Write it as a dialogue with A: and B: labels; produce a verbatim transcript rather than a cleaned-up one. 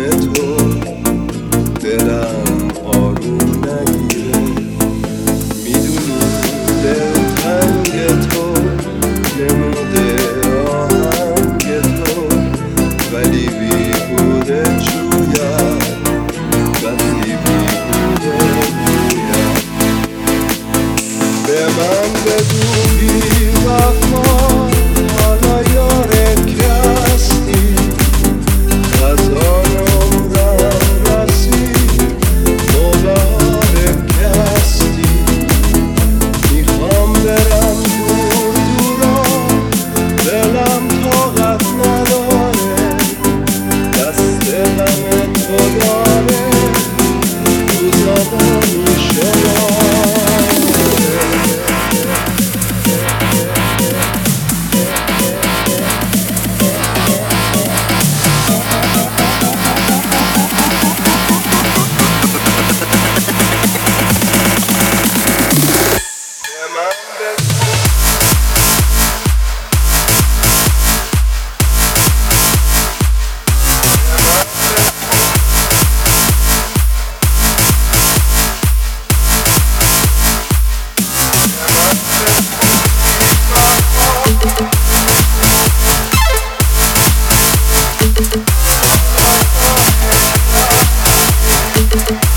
A: تو دلم آروم نگیره. میدونی دلتنگ تو نموده آهنگ تو، ولی بیهوده جوید وقتی بیهوده جوید. به من بگو بی وفا حالا یار کستی، خزان عمرم رسید موبهار کستی. میخوام برم دور دورا، دلم طاقت نداره، دست غم تو داره روزامو میشماره.
B: We'll be right back.